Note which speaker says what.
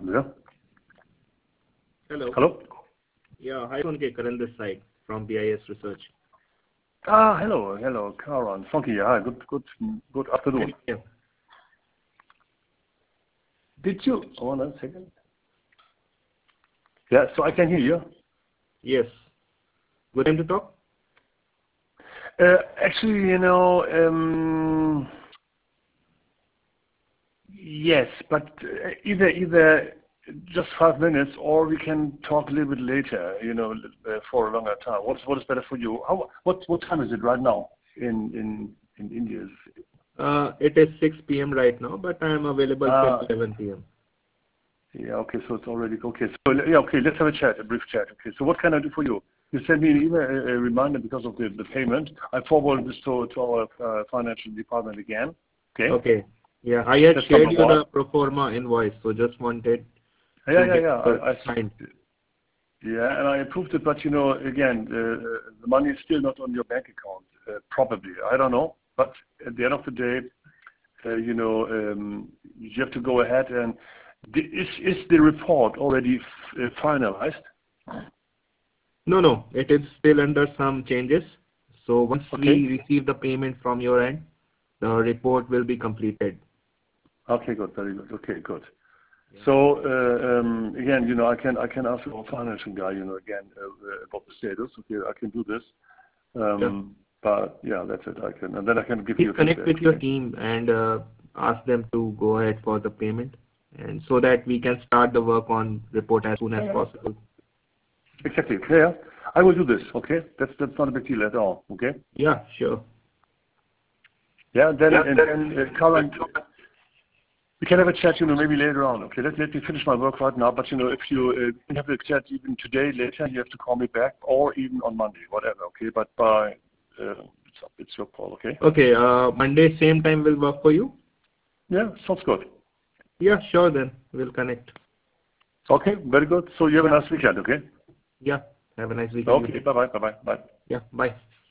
Speaker 1: Yeah.
Speaker 2: Hello.
Speaker 1: Hello?
Speaker 2: Yeah, hi, Sonke, Karan this side from BIS Research.
Speaker 1: Hello, Karan. Funky, hi, good afternoon.
Speaker 2: Yeah.
Speaker 1: Did you, hold on a second. Yeah, so I can hear you.
Speaker 2: Yes. Good time to talk?
Speaker 1: Actually, yes, but either just 5 minutes, or we can talk a little bit later, for a longer time. What is better for you? What time is it right now in India?
Speaker 2: It is 6 p.m. right now, but I am available till 11 p.m.
Speaker 1: Yeah, okay, so it's already, okay. So, yeah, okay, let's have a brief chat. Okay, so what can I do for you? You sent me an email, a reminder because of the payment. I forwarded this to our financial department again. Okay.
Speaker 2: Okay. Yeah, I had
Speaker 1: That's
Speaker 2: shared you
Speaker 1: number
Speaker 2: the pro forma invoice, so just wanted
Speaker 1: Yeah.
Speaker 2: I signed.
Speaker 1: Yeah, and I approved it, but again, the money is still not on your bank account, probably. I don't know, but at the end of the day, you have to go ahead and is the report already finalized?
Speaker 2: No, it is still under some changes. So once
Speaker 1: Okay.
Speaker 2: we receive the payment from your end, the report will be completed.
Speaker 1: Okay, good, very good. Okay, good.
Speaker 2: Yeah.
Speaker 1: So again, I can ask our financial guy, again about the status. Okay, I can do this. But yeah, that's it. And then I can give you a
Speaker 2: Please connect
Speaker 1: feedback.
Speaker 2: with your team and ask them to go ahead for the payment, and so that we can start the work on report as soon as possible.
Speaker 1: Exactly. Yeah, I will do this. Okay, that's not a big deal at all. Okay.
Speaker 2: Yeah, sure.
Speaker 1: Yeah. Then Karan, we can have a chat, maybe later on. Okay. Let me finish my work right now. But if you can have a chat even today, later, you have to call me back, or even on Monday, whatever. Okay. But by it's your call. Okay.
Speaker 2: Okay. Monday same time will work for you.
Speaker 1: Yeah, sounds good.
Speaker 2: Yeah, sure. Then we'll connect.
Speaker 1: Okay, very good. So you have a nice weekend. Okay.
Speaker 2: Yeah. Have a nice weekend.
Speaker 1: Okay. Bye.
Speaker 2: Yeah. Bye.